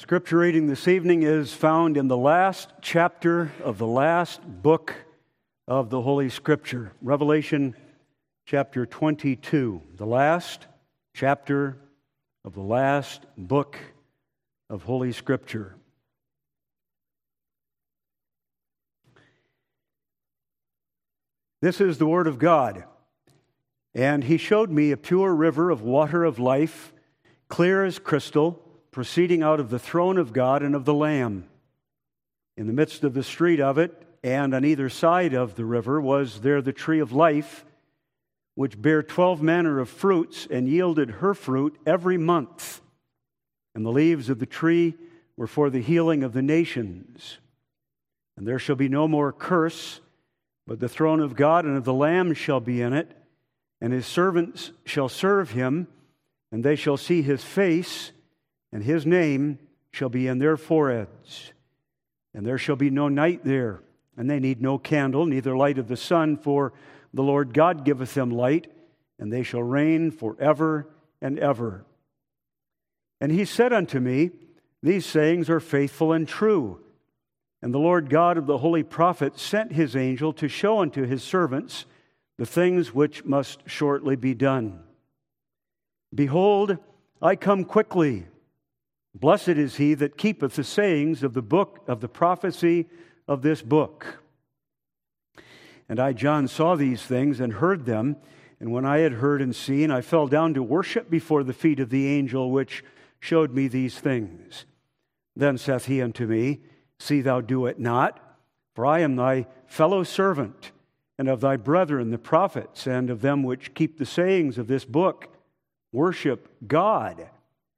Scripture reading this evening is found in the last chapter of the last book of the Holy Scripture, Revelation chapter 22, the last chapter of the last book of Holy Scripture. This is the Word of God. And He showed me a pure river of water of life, clear as crystal, proceeding out of the throne of God and of the Lamb. In the midst of the street of it, and on either side of the river, was there the tree of life, which bare 12 manner of fruits, and yielded her fruit every month. And the leaves of the tree were for the healing of the nations. And there shall be no more curse, but the throne of God and of the Lamb shall be in it, and His servants shall serve Him, and they shall see His face, and His name shall be in their foreheads. And there shall be no night there, and they need no candle, neither light of the sun, for the Lord God giveth them light, and they shall reign forever and ever. And He said unto me, These sayings are faithful and true. And the Lord God of the holy prophets sent His angel to show unto His servants the things which must shortly be done. Behold, I come quickly. Blessed is he that keepeth the sayings of the book of the prophecy of this book. And I, John, saw these things and heard them. And when I had heard and seen, I fell down to worship before the feet of the angel which showed me these things. Then saith he unto me, See thou do it not, for I am thy fellow servant, and of thy brethren the prophets, and of them which keep the sayings of this book. Worship God.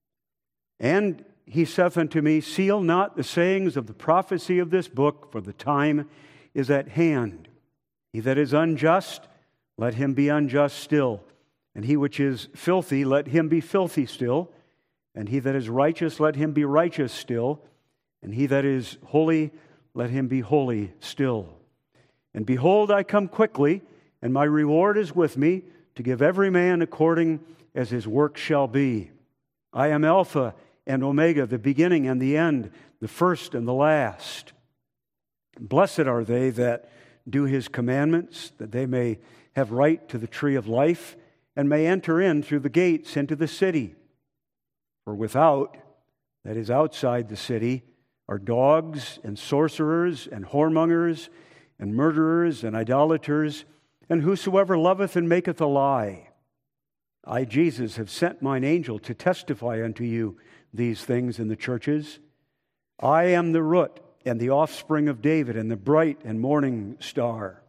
And he saith unto me, Seal not the sayings of the prophecy of this book, for the time is at hand. He that is unjust, let him be unjust still. And he which is filthy, let him be filthy still. And he that is righteous, let him be righteous still. And he that is holy, let him be holy still. And behold, I come quickly, and my reward is with me, to give every man according as his work shall be. I am Alpha and Omega, the beginning and the end, the first and the last. Blessed are they that do His commandments, that they may have right to the tree of life, and may enter in through the gates into the city. For without, that is outside the city, are dogs and sorcerers and whoremongers and murderers and idolaters, and whosoever loveth and maketh a lie. I, Jesus, have sent mine angel to testify unto you these things in the churches. I am the root and the offspring of David, and the bright and morning star.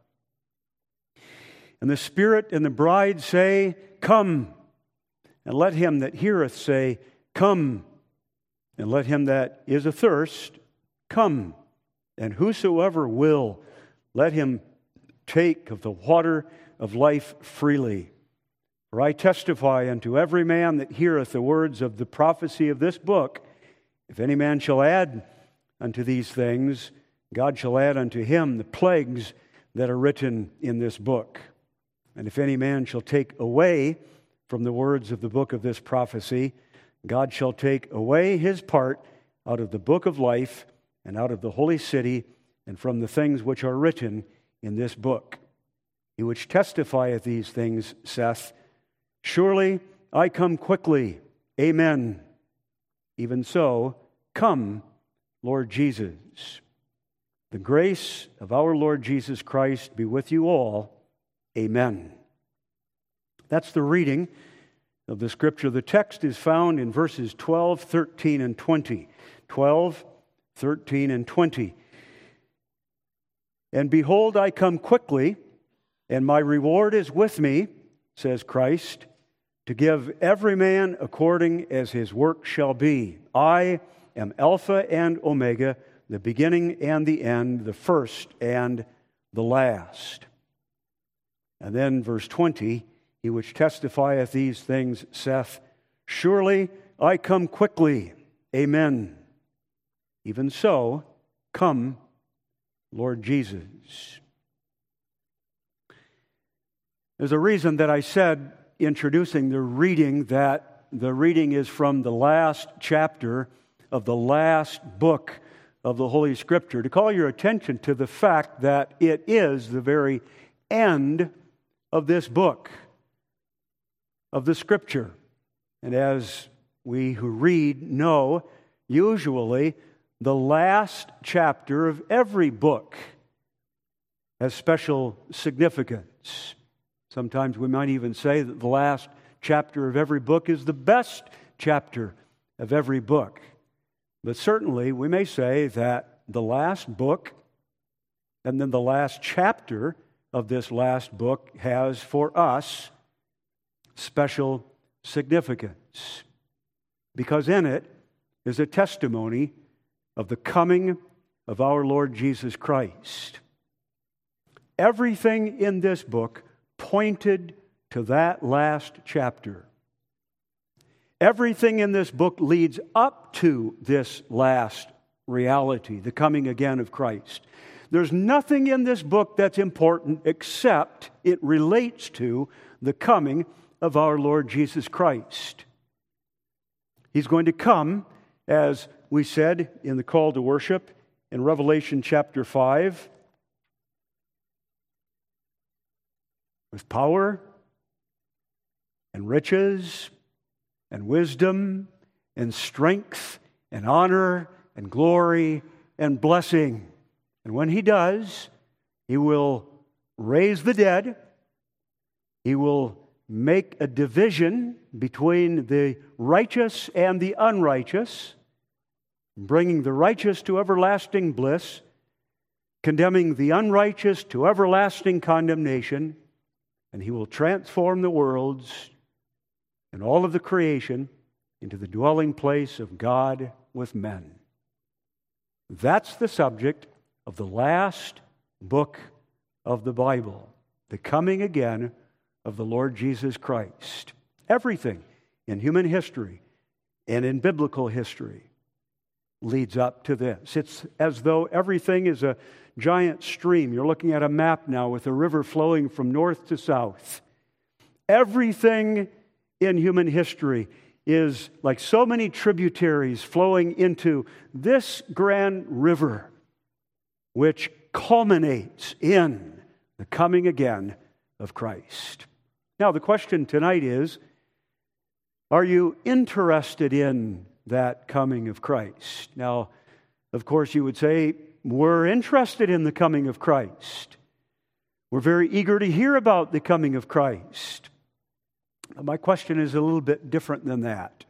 And the Spirit and the bride say, Come. And let him that heareth say, Come. And let him that is athirst, come. And whosoever will, let him take of the water of life freely. For I testify unto every man that heareth the words of the prophecy of this book, if any man shall add unto these things, God shall add unto him the plagues that are written in this book. And if any man shall take away from the words of the book of this prophecy, God shall take away his part out of the book of life and out of the holy city and from the things which are written in this book. He which testifieth these things saith, Surely I come quickly. Amen. Even so, come, Lord Jesus. The grace of our Lord Jesus Christ be with you all. Amen. That's the reading of the Scripture. The text is found in verses 12, 13, and 20. 12, 13, and 20. And behold, I come quickly, and my reward is with me, says Christ, to give every man according as his work shall be. I am Alpha and Omega, the beginning and the end, the first and the last. And then verse 20, He which testifieth these things saith, Surely I come quickly. Amen. Even so, come, Lord Jesus. There's a reason that I said, introducing the reading, that the reading is from the last chapter of the last book of the Holy Scripture, to call your attention to the fact that it is the very end of this book of the Scripture. And as we who read know, usually the last chapter of every book has special significance. Sometimes we might even say that the last chapter of every book is the best chapter of every book. But certainly we may say that the last book and then the last chapter of this last book has for us special significance, because in it is a testimony of the coming of our Lord Jesus Christ. Everything in this book pointed to that last chapter. Everything in this book leads up to this last reality, the coming again of Christ. There's nothing in this book that's important except it relates to the coming of our Lord Jesus Christ. He's going to come, as we said in the call to worship in Revelation chapter 5, with power and riches and wisdom and strength and honor and glory and blessing. And when He does, He will raise the dead. He will make a division between the righteous and the unrighteous, bringing the righteous to everlasting bliss, condemning the unrighteous to everlasting condemnation, and He will transform the worlds and all of the creation into the dwelling place of God with men. That's the subject of the last book of the Bible, the coming again of the Lord Jesus Christ. Everything in human history and in biblical history leads up to this. It's as though everything is a giant stream. You're looking at a map now with a river flowing from north to south. Everything in human history is like so many tributaries flowing into this grand river, which culminates in the coming again of Christ. Now, the question tonight is, are you interested in that coming of Christ? Now, of course, you would say, we're interested in the coming of Christ. We're very eager to hear about the coming of Christ. My question is a little bit different than that.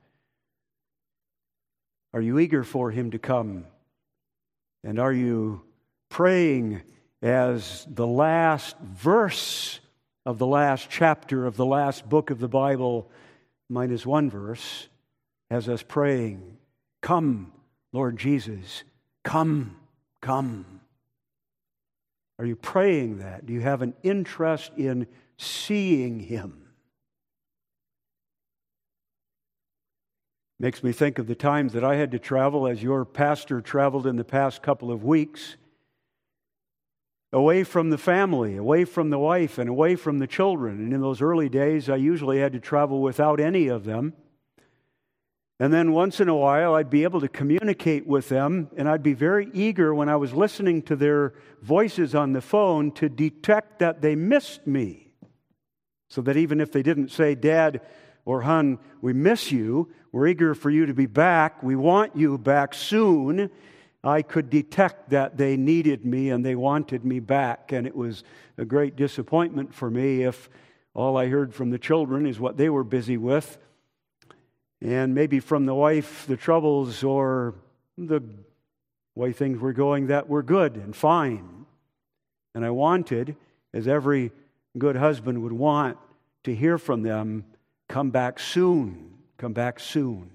Are you eager for Him to come? And are you praying as the last verse of the last chapter of the last book of the Bible, minus one verse, has us praying, "Come, Lord Jesus, come, come"? Are you praying that? Do you have an interest in seeing Him? Makes me think of the times that I had to travel, as your pastor traveled in the past couple of weeks, away from the family, away from the wife, and away from the children. And in those early days, I usually had to travel without any of them. And then once in a while, I'd be able to communicate with them, and I'd be very eager when I was listening to their voices on the phone to detect that they missed me. So that even if they didn't say, "Dad," or "Hon, we miss you, we're eager for you to be back, we want you back soon," I could detect that they needed me and they wanted me back. And it was a great disappointment for me if all I heard from the children is what they were busy with, and maybe from the wife, the troubles or the way things were going that were good and fine. And I wanted, as every good husband would want, to hear from them, "Come back soon, come back soon."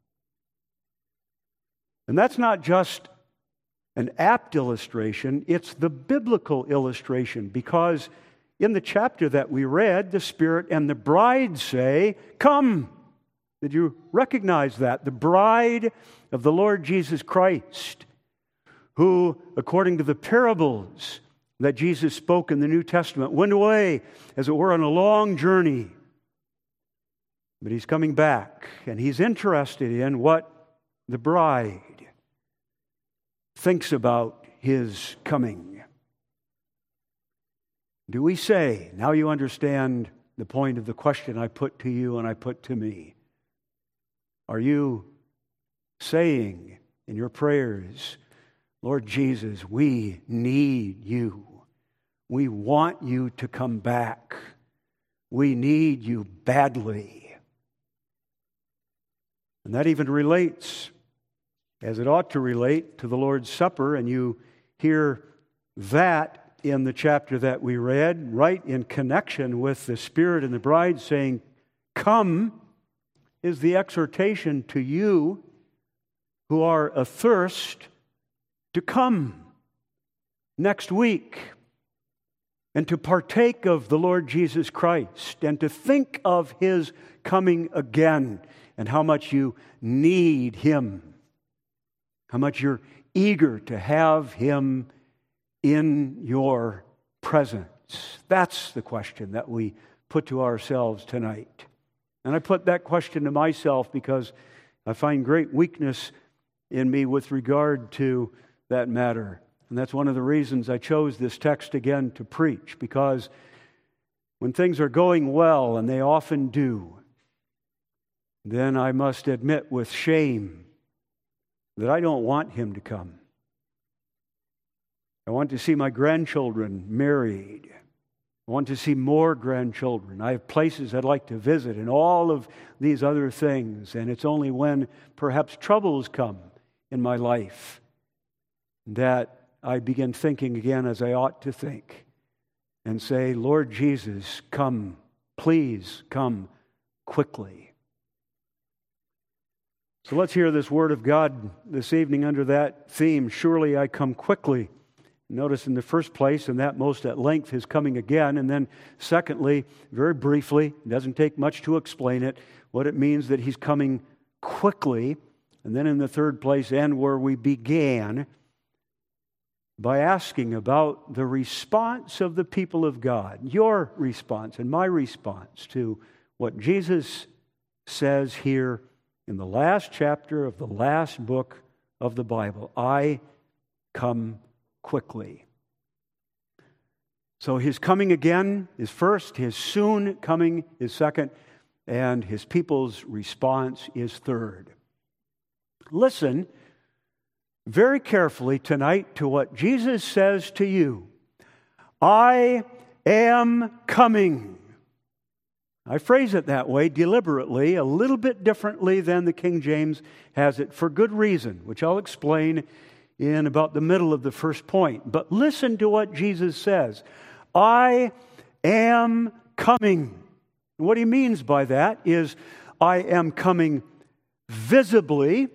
And that's not just an apt illustration, it's the biblical illustration, because in the chapter that we read, the Spirit and the bride say, "Come." Did you recognize that? The bride of the Lord Jesus Christ, who, according to the parables that Jesus spoke in the New Testament, went away, as it were, on a long journey. But He's coming back, and He's interested in what the bride, thinks about His coming? Do we say, now you understand the point of the question I put to you and I put to me, are you saying in your prayers, Lord Jesus, we need you. We want you to come back. We need you badly. And that even relates, as it ought to relate, to the Lord's Supper, and you hear that in the chapter that we read, right in connection with the Spirit and the bride saying, come, is the exhortation to you who are athirst to come next week and to partake of the Lord Jesus Christ and to think of His coming again and how much you need Him, how much you're eager to have Him in your presence. That's the question that we put to ourselves tonight. And I put that question to myself because I find great weakness in me with regard to that matter. And that's one of the reasons I chose this text again to preach, because when things are going well, and they often do, then I must admit with shame that I don't want Him to come. I want to see my grandchildren married. I want to see more grandchildren. I have places I'd like to visit and all of these other things. And it's only when perhaps troubles come in my life that I begin thinking again as I ought to think and say, Lord Jesus, come, please come quickly. So let's hear this word of God this evening under that theme, surely I come quickly. Notice in the first place, and that most at length, His coming again. And then secondly, very briefly, it doesn't take much to explain it, what it means that He's coming quickly. And then in the third place, and where we began, by asking about the response of the people of God, your response and my response to what Jesus says here in the last chapter of the last book of the Bible. I come quickly. So His coming again is first, His soon coming is second, and His people's response is third. Listen very carefully tonight to what Jesus says to you. I am coming. I phrase it that way deliberately, a little bit differently than the King James has it, for good reason, which I'll explain in about the middle of the first point. But listen to what Jesus says. I am coming. What He means by that is I am coming visibly.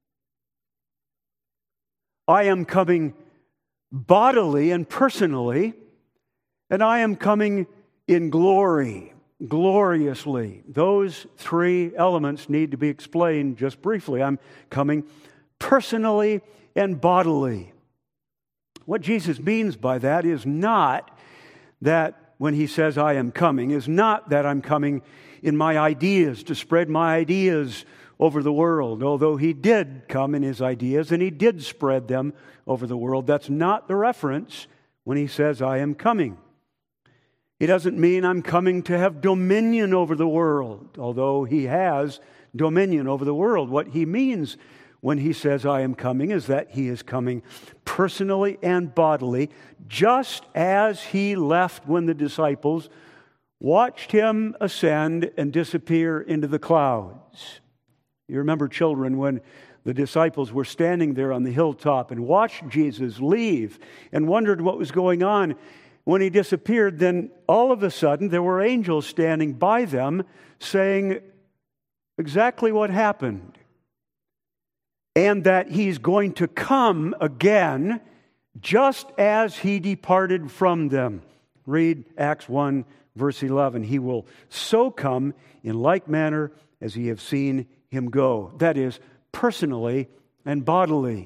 I am coming bodily and personally. And I am coming in glory, gloriously. Those three elements need to be explained just briefly. I'm coming personally and bodily. What Jesus means by that is not that when He says I am coming, is not that I'm coming in my ideas to spread my ideas over the world, although He did come in His ideas and He did spread them over the world. That's not the reference when He says I am coming. He doesn't mean I'm coming to have dominion over the world, although He has dominion over the world. What He means when He says, I am coming, is that He is coming personally and bodily, just as He left when the disciples watched Him ascend and disappear into the clouds. You remember, children, when the disciples were standing there on the hilltop and watched Jesus leave and wondered what was going on. When He disappeared, then all of a sudden there were angels standing by them saying exactly what happened. And that He's going to come again just as He departed from them. Read Acts 1, verse 11. He will so come in like manner as ye have seen Him go. That is, personally and bodily.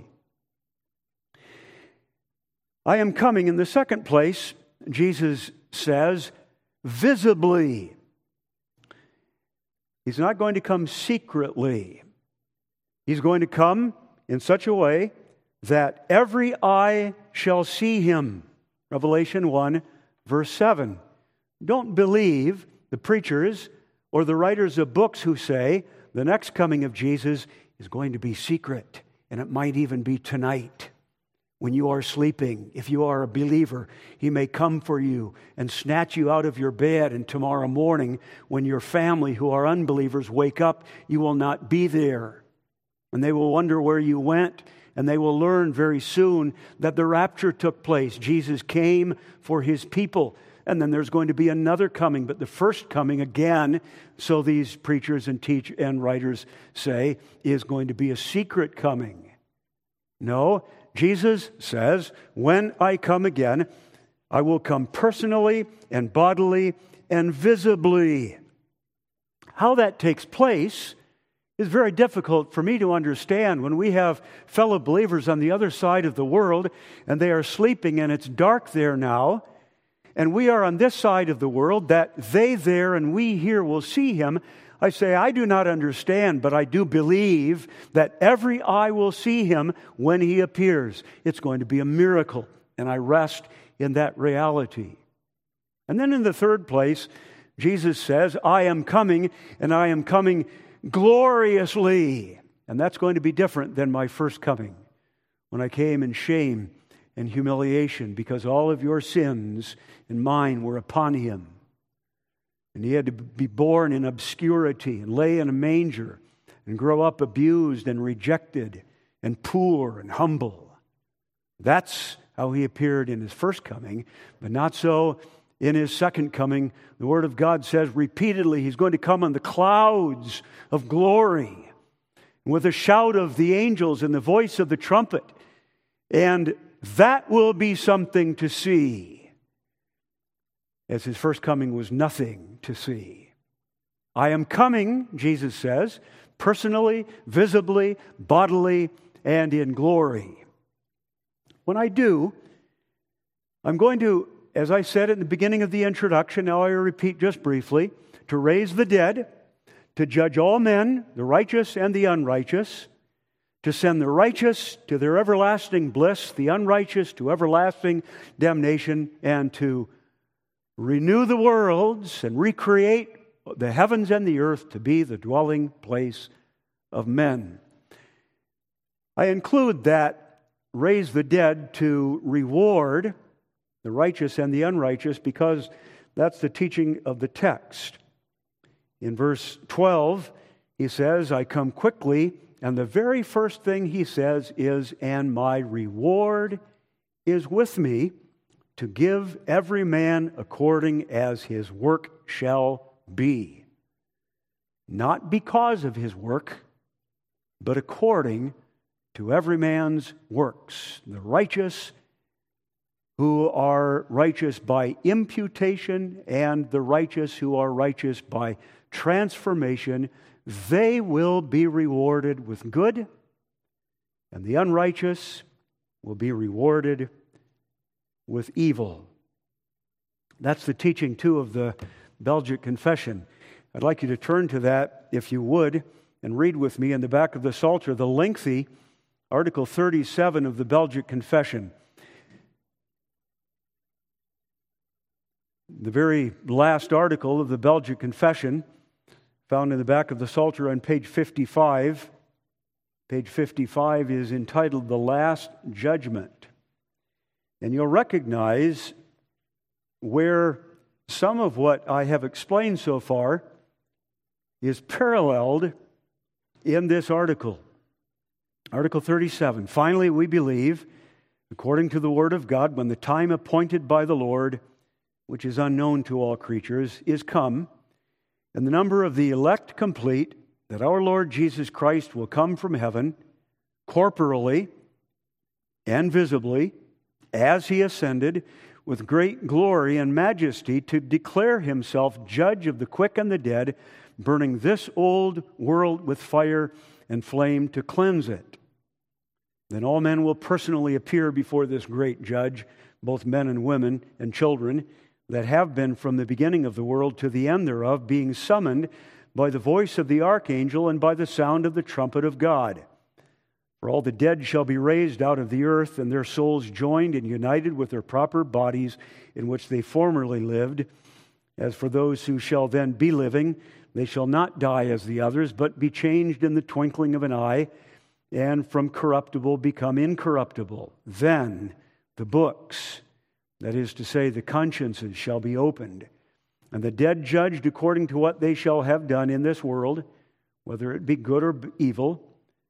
I am coming in the second place, Jesus says, visibly. He's not going to come secretly. He's going to come in such a way that every eye shall see him. Revelation 1, verse 7. Don't believe the preachers or the writers of books who say the next coming of Jesus is going to be secret, and it might even be tonight. When you are sleeping, if you are a believer, He may come for you and snatch you out of your bed, and tomorrow morning, when your family who are unbelievers wake up, you will not be there. And they will wonder where you went, and they will learn very soon that the rapture took place. Jesus came for His people, and then there's going to be another coming, but the first coming again, so these preachers and writers say, is going to be a secret coming. No, Jesus says, when I come again, I will come personally and bodily and visibly. How that takes place is very difficult for me to understand when we have fellow believers on the other side of the world and they are sleeping and it's dark there now, and we are on this side of the world that they there and we here will see Him. I say, I do not understand, but I do believe that every eye will see Him when He appears. It's going to be a miracle, and I rest in that reality. And then in the third place, Jesus says, I am coming, and I am coming gloriously. And that's going to be different than my first coming, when I came in shame and humiliation, because all of your sins and mine were upon Him. And He had to be born in obscurity and lay in a manger and grow up abused and rejected and poor and humble. That's how He appeared in His first coming, but not so in His second coming. The Word of God says repeatedly He's going to come on the clouds of glory with a shout of the angels and the voice of the trumpet. And that will be something to see, as His first coming was nothing to see. I am coming, Jesus says, personally, visibly, bodily, and in glory. When I do, I'm going to, as I said in the beginning of the introduction, now I repeat just briefly, to raise the dead, to judge all men, the righteous and the unrighteous, to send the righteous to their everlasting bliss, the unrighteous to everlasting damnation, and to renew the worlds and recreate the heavens and the earth to be the dwelling place of men. I include that raise the dead to reward the righteous and the unrighteous because that's the teaching of the text. In verse 12, He says, I come quickly, and the very first thing He says is, and my reward is with me, to give every man according as his work shall be. Not because of his work, but according to every man's works. The righteous who are righteous by imputation and the righteous who are righteous by transformation, they will be rewarded with good, and the unrighteous will be rewarded with evil. That's the teaching, too, of the Belgic Confession. I'd like you to turn to that, if you would, and read with me in the back of the Psalter the lengthy Article 37 of the Belgic Confession. The very last article of the Belgic Confession, found in the back of the Psalter on page 55. Page 55 is entitled The Last Judgment. And you'll recognize where some of what I have explained so far is paralleled in this article. Article 37. Finally, we believe, according to the Word of God, when the time appointed by the Lord, which is unknown to all creatures, is come, and the number of the elect complete, that our Lord Jesus Christ will come from heaven, corporally and visibly, as He ascended, with great glory and majesty, to declare Himself judge of the quick and the dead, burning this old world with fire and flame to cleanse it. Then all men will personally appear before this great judge, both men and women and children, that have been from the beginning of the world to the end thereof, being summoned by the voice of the archangel and by the sound of the trumpet of God. For all the dead shall be raised out of the earth, and their souls joined and united with their proper bodies in which they formerly lived. As for those who shall then be living, they shall not die as the others, but be changed in the twinkling of an eye, and from corruptible become incorruptible. Then the books, that is to say, the consciences, shall be opened, and the dead judged according to what they shall have done in this world, whether it be good or evil.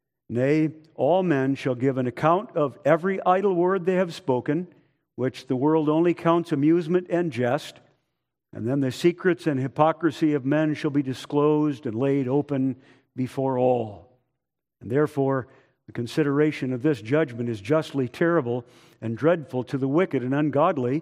Nay, all men shall give an account of every idle word they have spoken, which the world only counts amusement and jest. And then the secrets and hypocrisy of men shall be disclosed and laid open before all. And therefore, the consideration of this judgment is justly terrible and dreadful to the wicked and ungodly,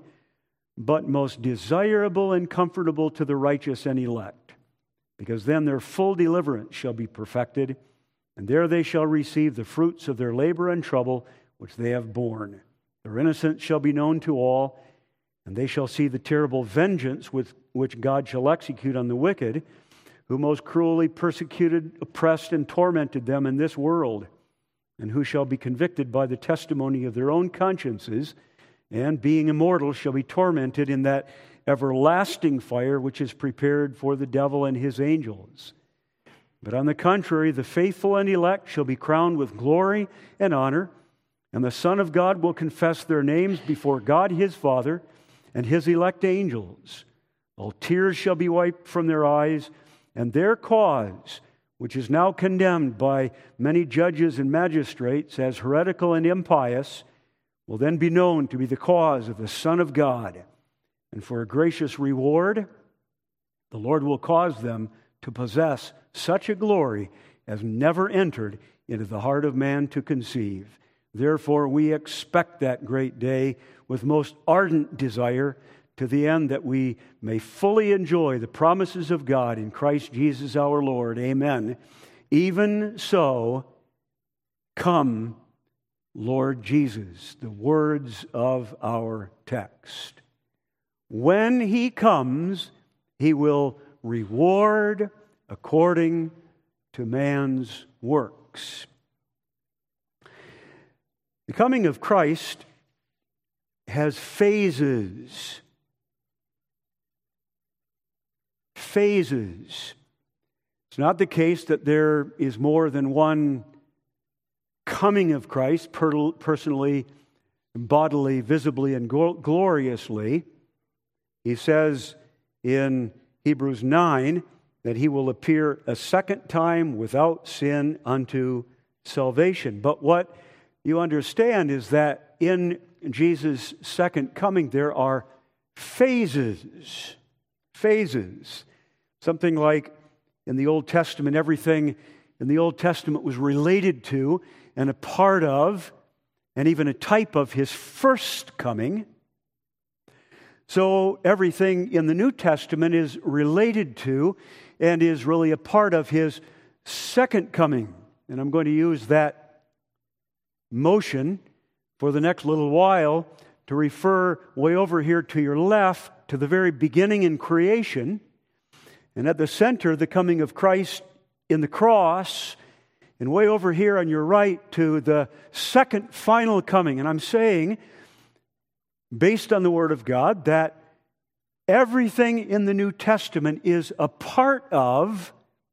but most desirable and comfortable to the righteous and elect. Because then their full deliverance shall be perfected, and there they shall receive the fruits of their labor and trouble which they have borne. Their innocence shall be known to all, and they shall see the terrible vengeance with which God shall execute on the wicked, who most cruelly persecuted, oppressed, and tormented them in this world, and who shall be convicted by the testimony of their own consciences, and being immortal shall be tormented in that everlasting fire which is prepared for the devil and his angels. But on the contrary, the faithful and elect shall be crowned with glory and honor, and the Son of God will confess their names before God his Father and his elect angels. All tears shall be wiped from their eyes, and their cause, which is now condemned by many judges and magistrates as heretical and impious, will then be known to be the cause of the Son of God. And for a gracious reward, the Lord will cause them to possess such a glory as never entered into the heart of man to conceive. Therefore, we expect that great day with most ardent desire, to the end that we may fully enjoy the promises of God in Christ Jesus our Lord. Amen. Even so, come, Lord Jesus, the words of our text. When he comes, he will reward according to man's works. The coming of Christ has phases. Phases. It's not the case that there is more than one coming of Christ, personally, bodily, visibly, and gloriously. He says in Hebrews 9 that he will appear a second time without sin unto salvation. But what you understand is that in Jesus' second coming, there are phases. Phases. Something like in the Old Testament, everything in the Old Testament was related to and a part of, and even a type of his first coming. So everything in the New Testament is related to and is really a part of his second coming. And I'm going to use that motion for the next little while to refer way over here to your left to the very beginning in creation, and at the center, the coming of Christ in the cross, and way over here on your right to the second final coming. And I'm saying, based on the Word of God, that everything in the New Testament is a part of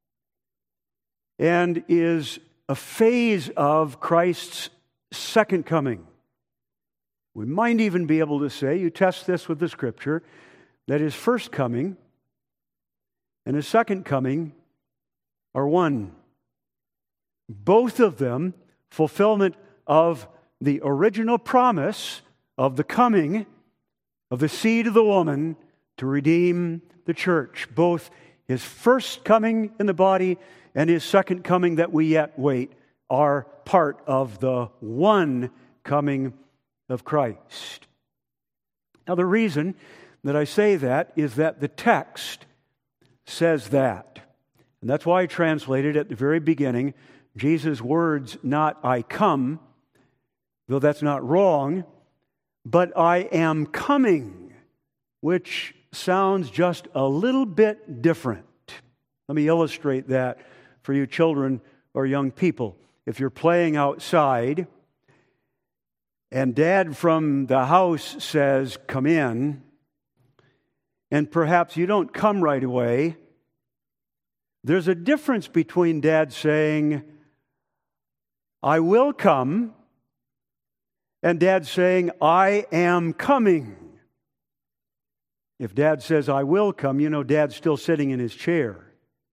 and is a phase of Christ's second coming. We might even be able to say, you test this with the Scripture, that his first coming and his second coming are one. Both of them fulfillment of the original promise of the coming of the seed of the woman to redeem the church. Both his first coming in the body and his second coming that we yet wait are part of the one coming of Christ. Now, the reason that I say that is that the text says that. And that's why I translated at the very beginning Jesus' words, not I come, though that's not wrong, but I am coming, which sounds just a little bit different. Let me illustrate that for you children or young people. if you're playing outside and Dad from the house says, "Come in," and perhaps you don't come right away, there's a difference between Dad saying, "I will come," and Dad saying, "I am coming." If Dad says, "I will come," you know Dad's still sitting in his chair.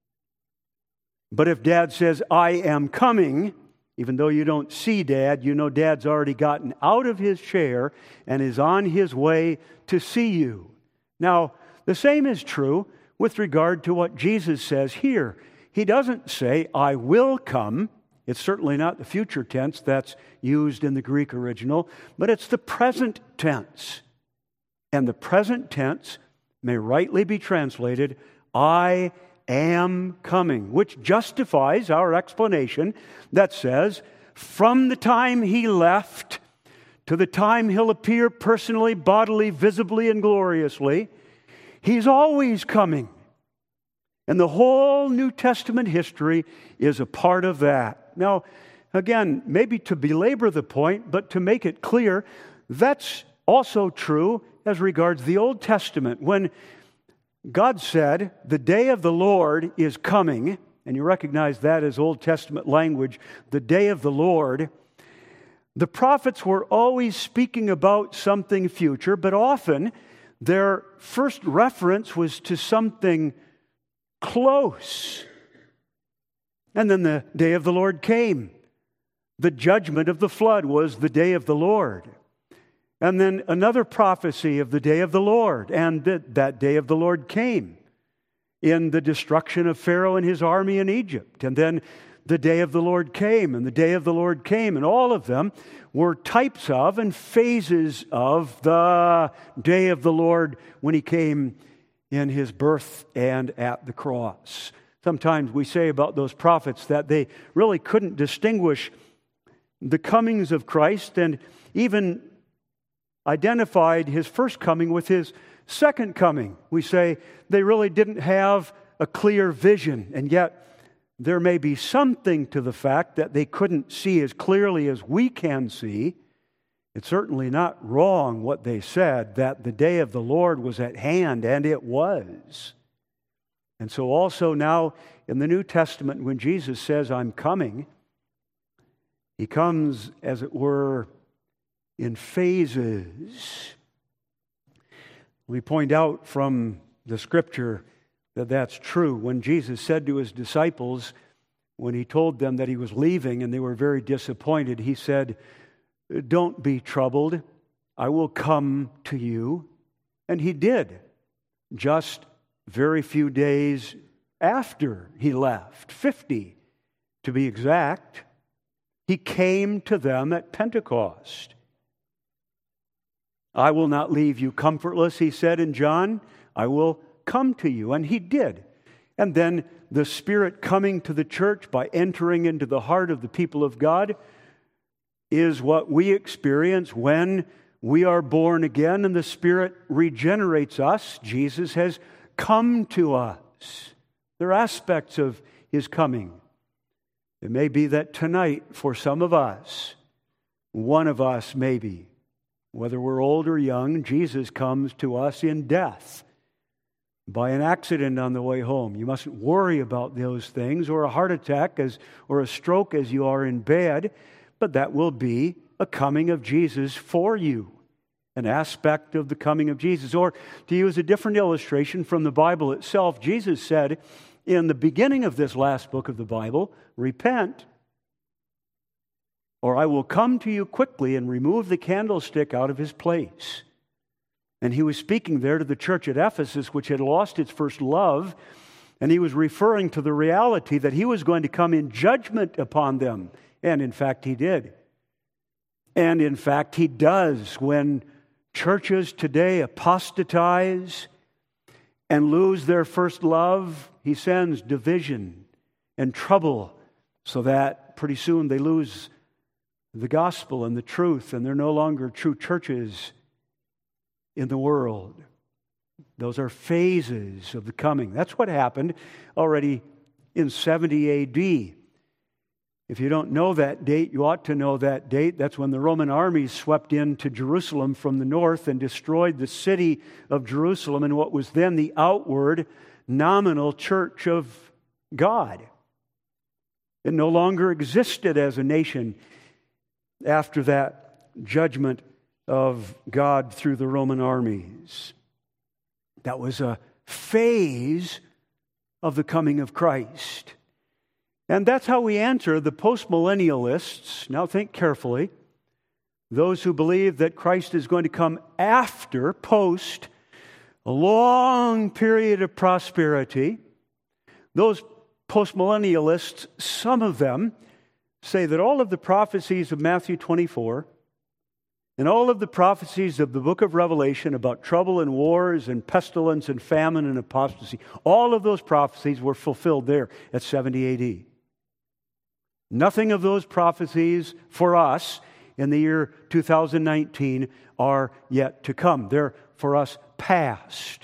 But if Dad says, "I am coming," even though you don't see Dad, you know Dad's already gotten out of his chair and is on his way to see you. Now, the same is true with regard to what Jesus says here. He doesn't say, "I will come." It's certainly not the future tense that's used in the Greek original, but it's the present tense. And the present tense may rightly be translated, "I am coming," which justifies our explanation that says, from the time He left to the time He'll appear personally, bodily, visibly, and gloriously, He's always coming. And the whole New Testament history is a part of that. Now, again, maybe to belabor the point, but to make it clear, that's also true as regards the Old Testament. When God said, "The day of the Lord is coming," and you recognize that as Old Testament language, the day of the Lord, the prophets were always speaking about something future, but often their first reference was to something close. And then the day of the Lord came. The judgment of the flood was the day of the Lord. And then another prophecy of the day of the Lord, and that day of the Lord came in the destruction of Pharaoh and his army in Egypt. And then the day of the Lord came, and the day of the Lord came, and all of them were types of and phases of the day of the Lord when He came in His birth and at the cross. Sometimes we say about those prophets that they really couldn't distinguish the comings of Christ, and even identified His first coming with His second coming. We say they really didn't have a clear vision, and yet there may be something to the fact that they couldn't see as clearly as we can see. It's certainly not wrong what they said, that the day of the Lord was at hand, and it was. And so also now in the New Testament, when Jesus says, "I'm coming," He comes, as it were, in phases. We point out from the Scripture that that's true. When Jesus said to His disciples, when He told them that He was leaving and they were very disappointed, He said, "Don't be troubled. I will come to you." And He did, just very few days after He left, 50 to be exact. He came to them at Pentecost. "I will not leave you comfortless," He said in John. "I will come to you." And He did. And then the Spirit coming to the church by entering into the heart of the people of God is what we experience when we are born again and the Spirit regenerates us. Jesus has come to us. There are aspects of His coming. It may be that tonight, for some of us, one of us maybe, whether we're old or young, Jesus comes to us in death by an accident on the way home. You mustn't worry about those things, or a heart attack or a stroke as you are in bed, but that will be a coming of Jesus for you, an aspect of the coming of Jesus. Or to use a different illustration from the Bible itself, Jesus said in the beginning of this last book of the Bible, "Repent, or I will come to you quickly and remove the candlestick out of his place." And He was speaking there to the church at Ephesus, which had lost its first love, and He was referring to the reality that He was going to come in judgment upon them. And in fact, He did. And in fact, He does. When churches today apostatize and lose their first love, He sends division and trouble so that pretty soon they lose the gospel and the truth, and they're no longer true churches in the world. Those are phases of the coming. That's what happened already in 70 AD. If you don't know that date, you ought to know that date. That's when the Roman armies swept into Jerusalem from the north and destroyed the city of Jerusalem and what was then the outward, nominal church of God. It no longer existed as a nation after that judgment of God through the Roman armies. That was a phase of the coming of Christ. And that's how we answer the postmillennialists. Now think carefully. Those who believe that Christ is going to come after, post, a long period of prosperity. Those postmillennialists, some of them, say that all of the prophecies of Matthew 24 and all of the prophecies of the book of Revelation about trouble and wars and pestilence and famine and apostasy, all of those prophecies were fulfilled there at 70 A.D. Nothing of those prophecies for us in the year 2019 are yet to come. They're for us past.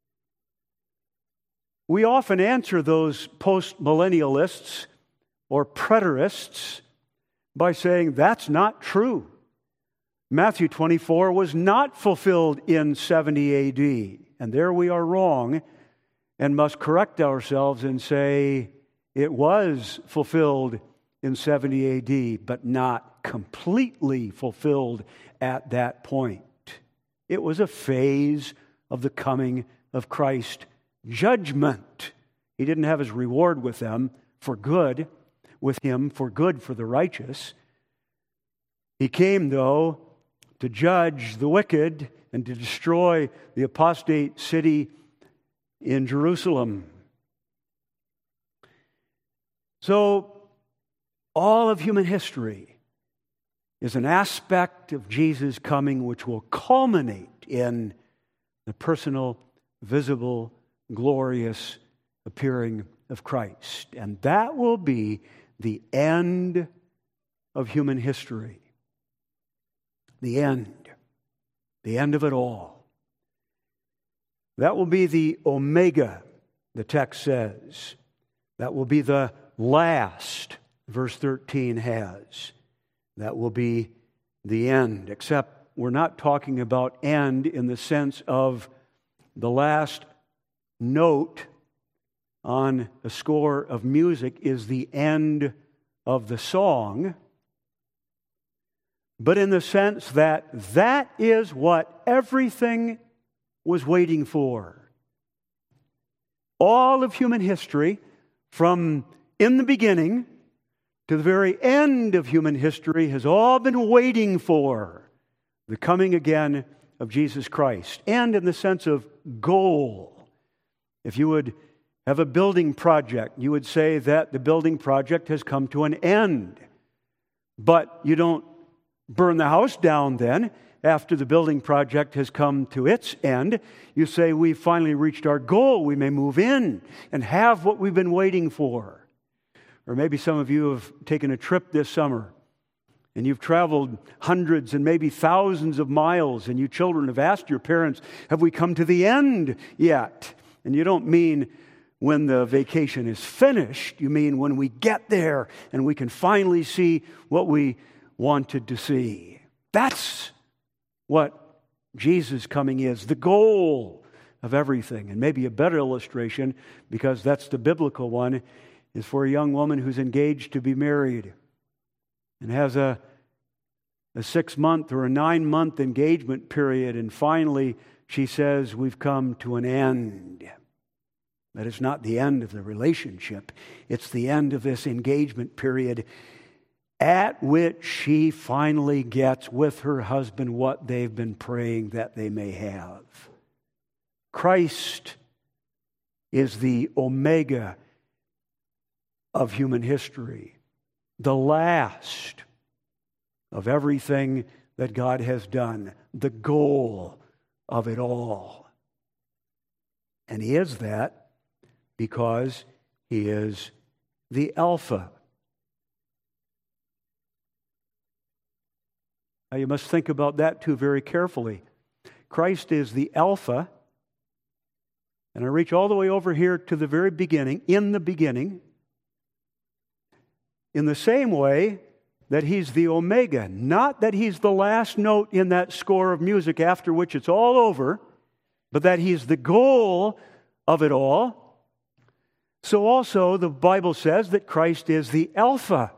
We often answer those post-millennialists or preterists by saying that's not true. Matthew 24 was not fulfilled in 70 A.D. And there we are wrong and must correct ourselves and say it was fulfilled in 70 A.D., but not completely fulfilled at that point. It was a phase of the coming of Christ judgment. He didn't have his reward with them for good, with him for good for the righteous. He came, though, to judge the wicked and to destroy the apostate city in Jerusalem. So, all of human history is an aspect of Jesus' coming which will culminate in the personal, visible, glorious appearing of Christ. And that will be the end of human history. The end of it all. That will be the Omega, the text says. That will be the last, verse 13 has. That will be the end, except we're not talking about end in the sense of the last note on a score of music is the end of the song, but in the sense that that is what everything was waiting for. All of human history, from in the beginning to the very end of human history, has all been waiting for the coming again of Jesus Christ. And in the sense of goal. If you would have a building project, you would say that the building project has come to an end. But you don't burn the house down then after the building project has come to its end. You say, we've finally reached our goal. We may move in and have what we've been waiting for. Or maybe some of you have taken a trip this summer and you've traveled hundreds and maybe thousands of miles, and you children have asked your parents, have we come to the end yet? And you don't mean when the vacation is finished. You mean when we get there and we can finally see what we wanted to see. That's what Jesus' coming is, the goal of everything. And maybe a better illustration, because that's the biblical one, is for a young woman who's engaged to be married and has a 6-month or a 9-month engagement period, and finally she says, we've come to an end. That is not the end of the relationship. It's the end of this engagement period at which she finally gets with her husband what they've been praying that they may have. Christ is the Omega of human history, the last of everything that God has done, the goal of it all. And He is that because He is the Alpha. Now you must think about that too very carefully. Christ is the Alpha, and I reach all the way over here to the very beginning, in the beginning. in the same way that He's the Omega. Not that He's the last note in that score of music after which it's all over, but that He's the goal of it all. So also the Bible says that Christ is the Alpha.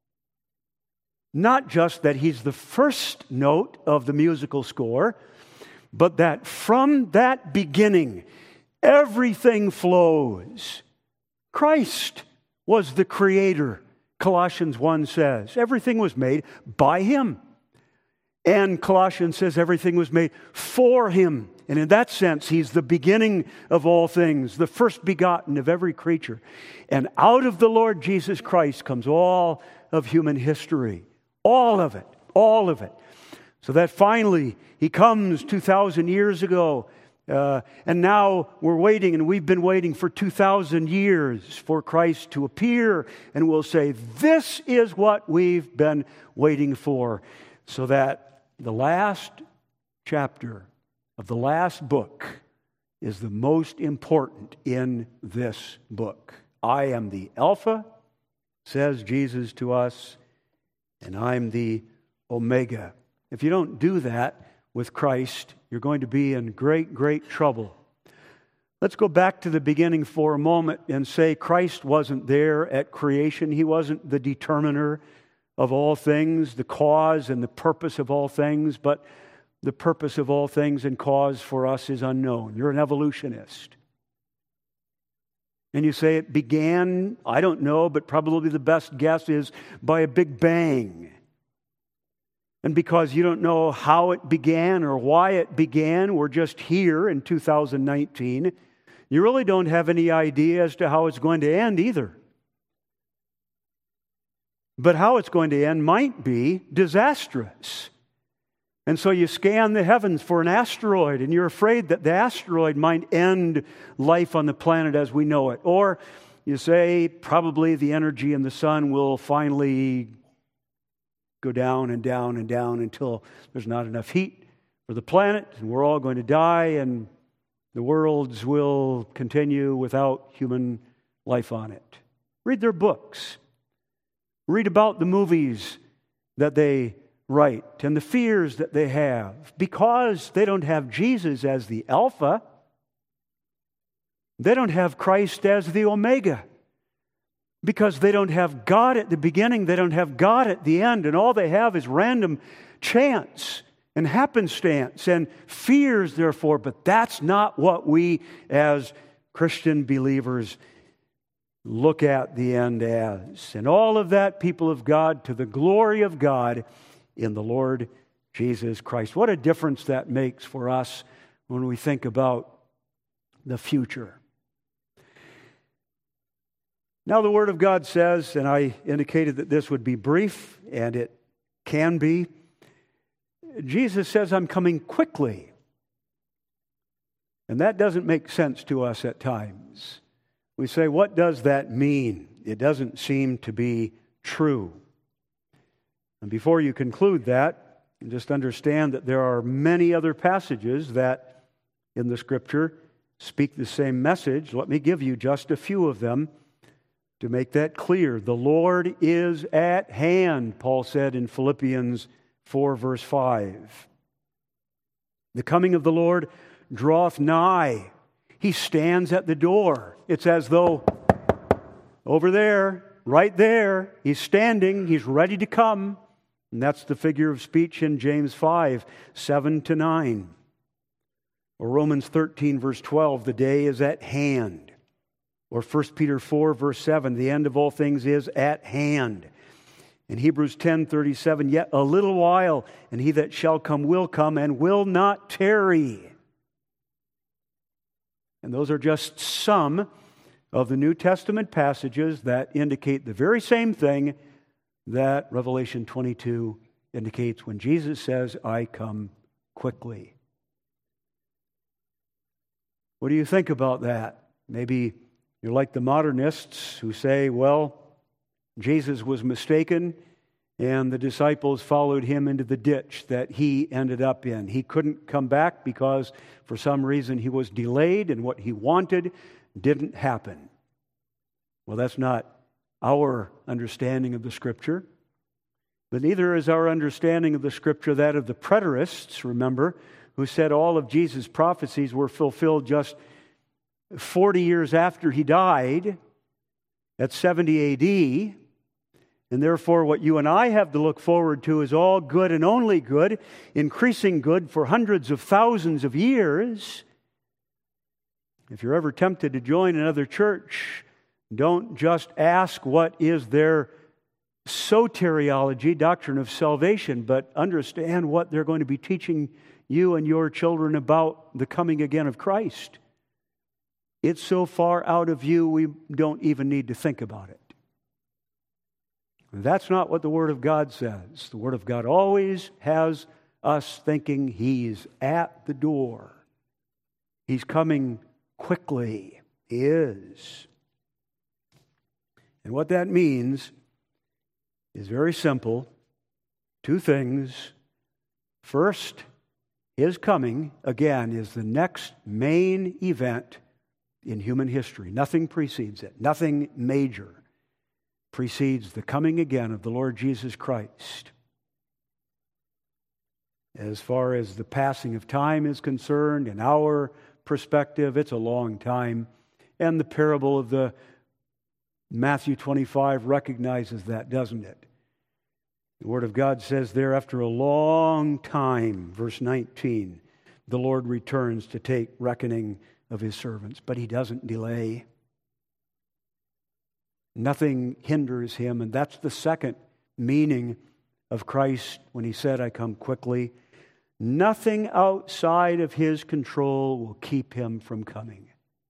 Not just that He's the first note of the musical score, but that from that beginning, everything flows. Christ was the creator, Colossians 1 says. Everything was made by Him. And Colossians says everything was made for Him. And in that sense, He's the beginning of all things, the first begotten of every creature. And out of the Lord Jesus Christ comes all of human history. All of it. All of it. So that finally He comes 2,000 years ago. And now we're waiting, and we've been waiting for 2,000 years for Christ to appear. And we'll say, this is what we've been waiting for. So that the last chapter of the last book is the most important in this book. I am the Alpha, says Jesus to us, and I'm the Omega. If you don't do that with Christ, you're going to be in great, great trouble. Let's go back to the beginning for a moment and say Christ wasn't there at creation. He wasn't the determiner of all things, the cause and the purpose of all things, but the purpose of all things and cause for us is unknown. You're an evolutionist. And you say it began, I don't know, but probably the best guess is by a big bang. And because you don't know how it began or why it began, we're just here in 2019, you really don't have any idea as to how it's going to end either. But how it's going to end might be disastrous. And so you scan the heavens for an asteroid, and you're afraid that the asteroid might end life on the planet as we know it. Or you say probably the energy in the sun will finally go down and down and down until there's not enough heat for the planet, and we're all going to die, and the worlds will continue without human life on it. Read their books. Read about the movies that they write and the fears that they have. Because they don't have Jesus as the Alpha, they don't have Christ as the Omega. Because they don't have God at the beginning, they don't have God at the end, and all they have is random chance and happenstance and fears, therefore. But that's not what we as Christian believers look at the end as. And all of that, people of God, to the glory of God in the Lord Jesus Christ. What a difference that makes for us when we think about the future. Now the Word of God says, and I indicated that this would be brief, and it can be, Jesus says, I'm coming quickly. And that doesn't make sense to us at times. We say, what does that mean? It doesn't seem to be true. And before you conclude that, just understand that there are many other passages that in the Scripture speak the same message. Let me give you just a few of them to make that clear. The Lord is at hand, Paul said in Philippians 4, verse 5. The coming of the Lord draweth nigh. He stands at the door. It's as though over there, right there, He's standing, He's ready to come. And that's the figure of speech in James 5, 7-9. Or Romans 13, verse 12, the day is at hand. Or 1 Peter 4, verse 7, the end of all things is at hand. In Hebrews 10:37, yet a little while, and He that shall come will come and will not tarry. And those are just some of the New Testament passages that indicate the very same thing that Revelation 22 indicates when Jesus says, I come quickly. What do you think about that? Maybe you're like the modernists who say, well, Jesus was mistaken and the disciples followed Him into the ditch that He ended up in. He couldn't come back because for some reason He was delayed and what He wanted didn't happen. Well, that's not our understanding of the Scripture. But neither is our understanding of the Scripture that of the preterists, remember, who said all of Jesus' prophecies were fulfilled just 40 years after he died, at 70 A.D., and therefore what you and I have to look forward to is all good and only good, increasing good for hundreds of thousands of years. If you're ever tempted to join another church, don't just ask what is their soteriology, doctrine of salvation, but understand what they're going to be teaching you and your children about the coming again of Christ. It's so far out of view we don't even need to think about it. That's not what the Word of God says. The Word of God always has us thinking He's at the door. He's coming quickly. He is. And what that means is very simple. Two things. First, His coming, again, is the next main event in human history. Nothing precedes it. Nothing major precedes the coming again of the Lord Jesus Christ. As far as the passing of time is concerned, in our perspective, it's a long time. And the parable of the Matthew 25 recognizes that, doesn't it? The Word of God says there, after a long time, verse 19, the Lord returns to take reckoning of His servants, but He doesn't delay. Nothing hinders Him, and that's the second meaning of Christ when He said, I come quickly. Nothing outside of His control will keep Him from coming.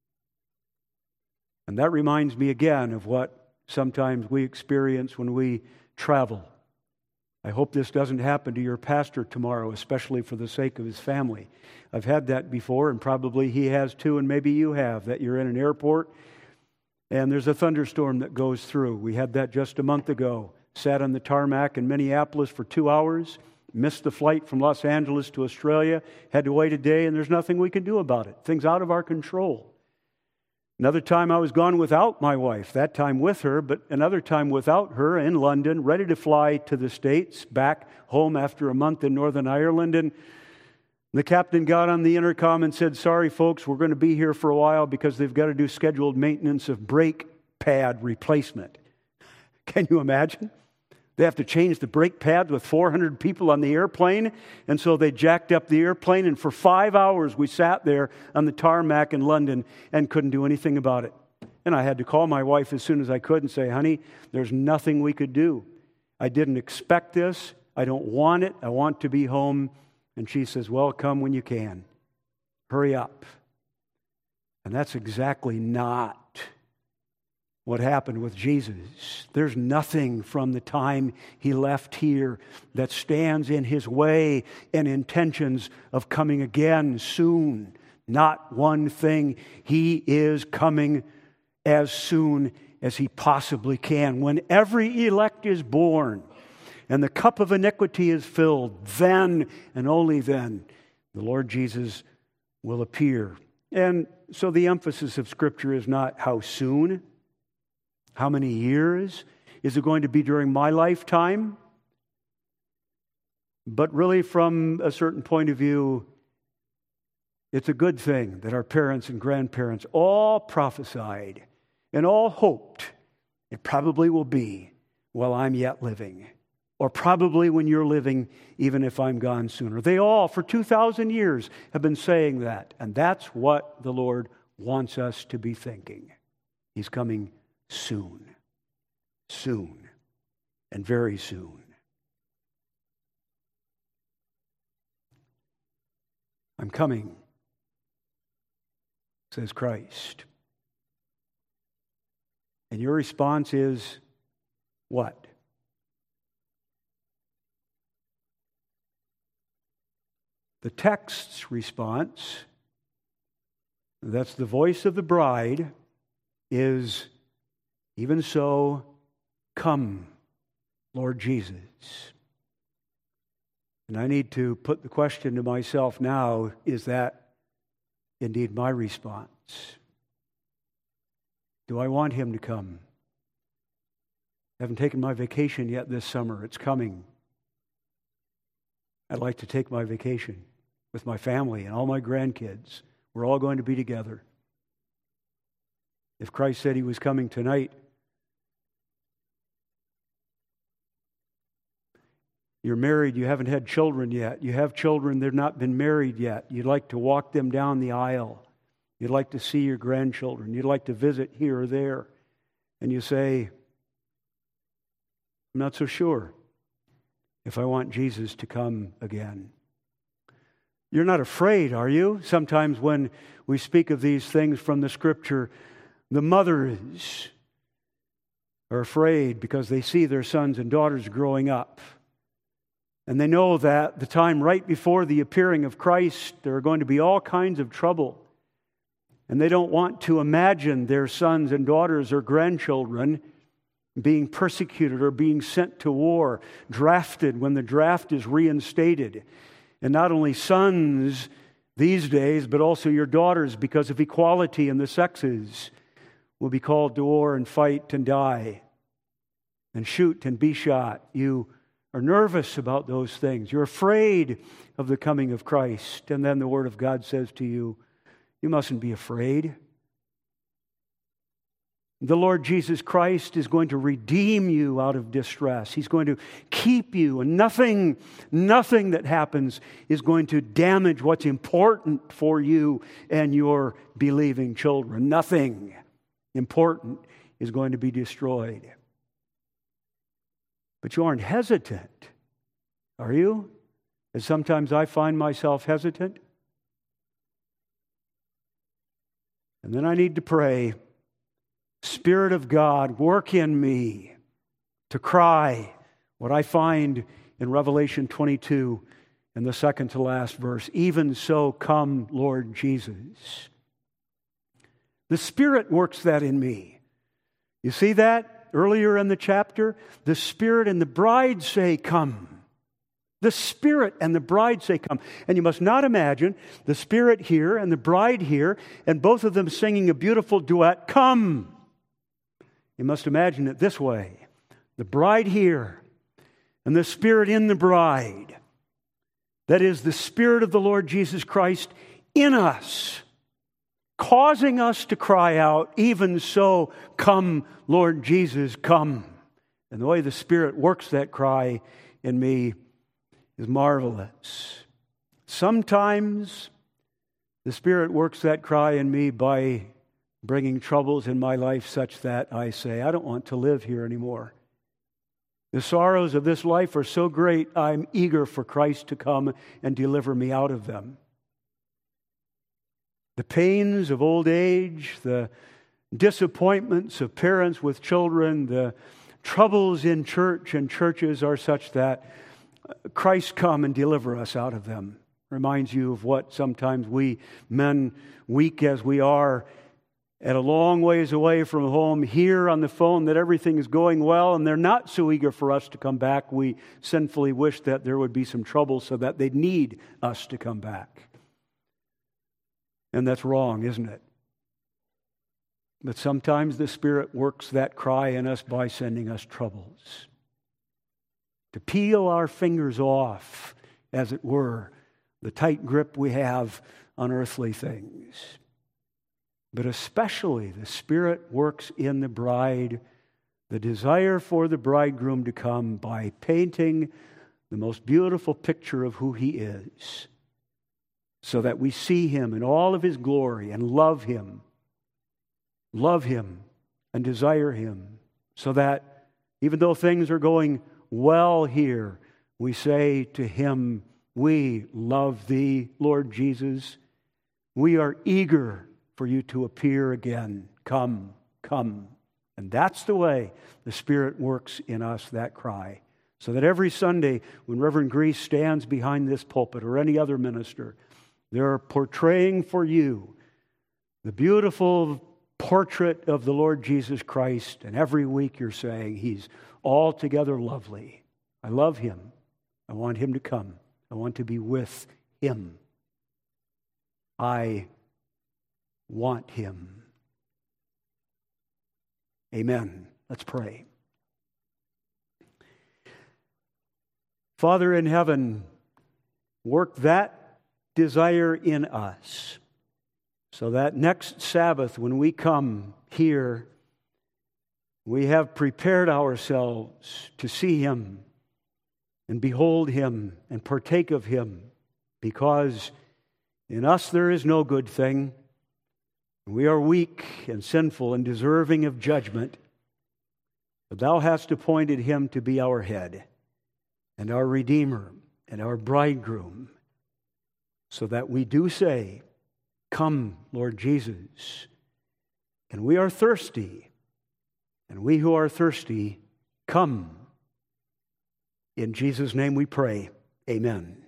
And that reminds me again of what sometimes we experience when we travel. I hope this doesn't happen to your pastor tomorrow, especially for the sake of his family. I've had that before, and probably he has too, and maybe you have, that you're in an airport and there's a thunderstorm that goes through. We had that just a month ago. Sat on the tarmac in Minneapolis for 2 hours, missed the flight from Los Angeles to Australia, had to wait a day, and there's nothing we can do about it. Things out of our control. Another time I was gone without my wife, that time with her, but another time without her in London, ready to fly to the States, back home after a month in Northern Ireland. And the captain got on the intercom and said, sorry folks, we're going to be here for a while because they've got to do scheduled maintenance of brake pad replacement. Can you imagine? They have to change the brake pads with 400 people on the airplane. And so they jacked up the airplane, and for 5 hours we sat there on the tarmac in London and couldn't do anything about it. And I had to call my wife as soon as I could and say, honey, there's nothing we could do. I didn't expect this. I don't want it. I want to be home. And she says, well, come when you can. Hurry up. And that's exactly not what happened with Jesus. There's nothing from the time He left here that stands in His way and intentions of coming again soon. Not one thing. He is coming as soon as He possibly can. When every elect is born and the cup of iniquity is filled, then and only then the Lord Jesus will appear. And so the emphasis of Scripture is not how soon, how many years? Is it going to be during my lifetime? But really, from a certain point of view, it's a good thing that our parents and grandparents all prophesied and all hoped it probably will be while I'm yet living, or probably when you're living, even if I'm gone sooner. They all, for 2,000 years, have been saying that, and that's what the Lord wants us to be thinking. He's coming soon, and very soon. I'm coming, says Christ. And your response is what? The text's response, that's the voice of the bride, is, even so, come, Lord Jesus. And I need to put the question to myself now, is that indeed my response? Do I want Him to come? Haven't taken my vacation yet this summer. It's coming. I'd like to take my vacation with my family and all my grandkids. We're all going to be together. If Christ said He was coming tonight, you're married, you haven't had children yet. You have children, they've not been married yet. You'd like to walk them down the aisle. You'd like to see your grandchildren. You'd like to visit here or there. And you say, I'm not so sure if I want Jesus to come again. You're not afraid, are you? Sometimes when we speak of these things from the Scripture, the mothers are afraid because they see their sons and daughters growing up. And they know that the time right before the appearing of Christ, there are going to be all kinds of trouble. And they don't want to imagine their sons and daughters or grandchildren being persecuted or being sent to war, drafted when the draft is reinstated. And not only sons these days, but also your daughters, because of equality in the sexes, will be called to war and fight and die and shoot and be shot. You are nervous about those things. You're afraid of the coming of Christ. And then the Word of God says to you, you mustn't be afraid. The Lord Jesus Christ is going to redeem you out of distress. He's going to keep you, and nothing that happens is going to damage what's important for you and your believing children. Nothing important is going to be destroyed. But you aren't hesitant, are you? As sometimes I find myself hesitant. And then I need to pray, Spirit of God, work in me to cry what I find in Revelation 22 in the second to last verse. Even so, come, Lord Jesus. The Spirit works that in me. You see that earlier in the chapter? The Spirit and the bride say, come. The Spirit and the bride say, come. And you must not imagine the Spirit here and the bride here, and both of them singing a beautiful duet, come. You must imagine it this way. The bride here and the Spirit in the bride. That is the Spirit of the Lord Jesus Christ in us, causing us to cry out, even so, come, Lord Jesus, come. And the way the Spirit works that cry in me is marvelous. Sometimes the Spirit works that cry in me by bringing troubles in my life such that I say, I don't want to live here anymore. The sorrows of this life are so great, I'm eager for Christ to come and deliver me out of them. The pains of old age, the disappointments of parents with children, the troubles in church and churches are such that Christ come and deliver us out of them. Reminds you of what sometimes we men, weak as we are, at a long ways away from home, hear on the phone that everything is going well, and they're not so eager for us to come back. We sinfully wish that there would be some trouble so that they'd need us to come back. And that's wrong, isn't it? But sometimes the Spirit works that cry in us by sending us troubles. To peel our fingers off, as it were, the tight grip we have on earthly things. But especially the Spirit works in the bride, the desire for the bridegroom to come by painting the most beautiful picture of who He is, so that we see Him in all of His glory and love Him and desire Him, so that even though things are going well here, we say to Him, we love Thee, Lord Jesus. We are eager for You to appear again. Come, come. And that's the way the Spirit works in us, that cry. So that every Sunday when Reverend Grease stands behind this pulpit or any other minister, they're portraying for you the beautiful portrait of the Lord Jesus Christ. And every week you're saying, He's altogether lovely. I love Him. I want Him to come. I want to be with Him. I want Him. Amen. Let's pray. Father in heaven, work that desire in us so that next Sabbath when we come here, we have prepared ourselves to see Him and behold Him and partake of Him, because in us there is no good thing. We are weak and sinful and deserving of judgment. But Thou hast appointed Him to be our head and our Redeemer and our bridegroom, so that we do say, "Come, Lord Jesus." And we are thirsty, and we who are thirsty, come. In Jesus' name we pray. Amen.